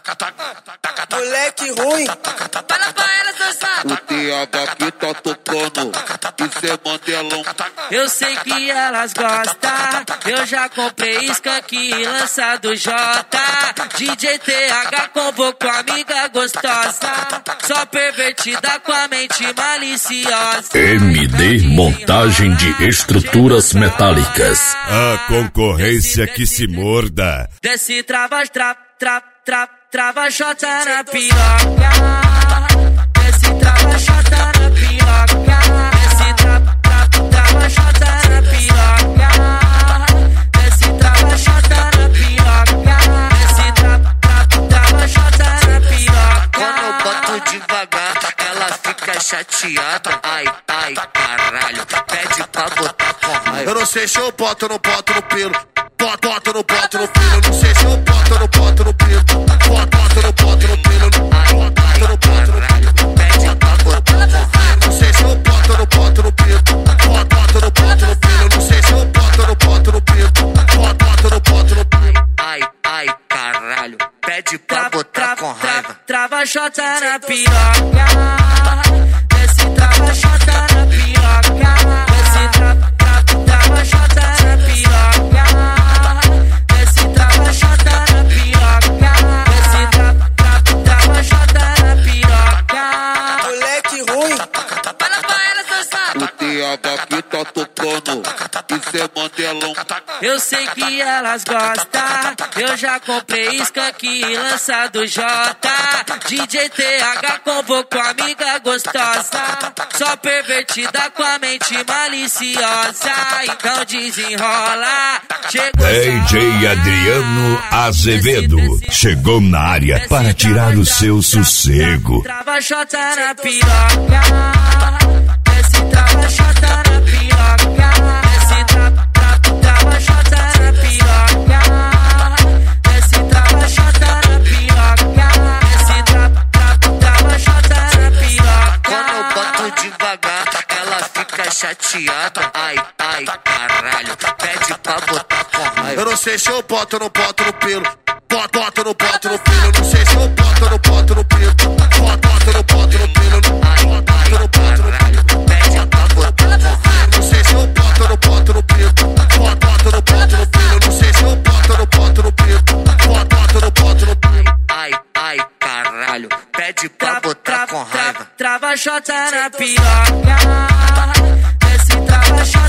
Moleque ruim. Fala pra ela dançar. O TH aqui tá tocando, isso é Mandelão. Eu sei que elas gostam, eu já comprei skunk lançado J. DJ TH convocou amiga gostosa, só pervertida com a mente maliciosa. MD Montagem de Estruturas Metálicas. A concorrência que se morda. Desce trava chota na piroca. Desce trava chota na piroca. Desce trava chota na piroca. Desce trava chota na piroca. Desce trava chota na piroca. Quando eu boto devagar, ela fica chateada. Ai, ai, caralho, pede pra botar com raiva. Eu não sei se eu boto ou não boto no pelo. Boto no pelo. Eu não sei se eu boto ou não boto no pelo. Boto no pelo. Boto no pelo. Pede pra botar com raiva. Não sei se eu boto ou não boto no pelo. Boto no pelo. Eu não sei se eu boto ou não boto no pelo. Boto no pelo. Ai, ai, caralho, pede pra botar com raiva. Trava chota na piroca. Desce trava chota na piroca. Desce trava chota na piroca. Desce trava chota na piroca. Desce trava chota na piroca. Moleque ruim. Fala pra ela dançar. O TH aqui tá tocando, isso é Mandelão. Eu sei que elas gostam, eu já comprei skunk lançado J. DJ TH convocou amiga gostosa, só pervertida com a mente maliciosa. Então desenrola. DJ Adriano Azevedo chegou na área para tirar o seu sossego. Trava chota na piroca. Desce trava chota na piroca. Desce trava chota na piroca. Desce trava chota na piroca. Desce trava chota na piroca. Quando eu boto devagar, ela fica chateada. Ai, ai, caralho, pede pra botar com raiva. Eu não sei se eu boto ou não boto no pelo. Boto no pelo. Eu não sei se eu boto ou não boto no pelo. Boto no pelo. Ai, ai, caralho, pede pra botar com raiva. Não sei se eu boto ou não boto no pelo. Boto no pelo. Eu não sei se eu boto ou não boto no pelo. Boto no pelo. Ai, ai, caralho, pede pra botar com raiva. Trava chota na piroca. Desce trava chota